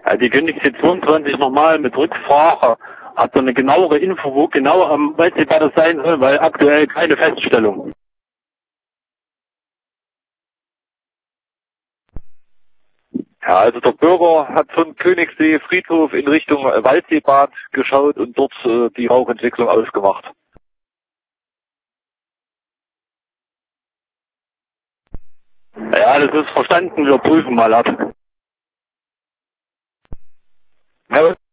Ja, die kündigt 22 nochmal mit Rückfrage. Hat so eine genauere Info, wo genau am Waldseebad das sein soll, weil aktuell keine Feststellung. Ja, also der Bürger hat vom Königssee-Friedhof in Richtung Waldseebad geschaut und dort die Rauchentwicklung ausgemacht. Ja, das ist verstanden, wir prüfen mal ab. Ja,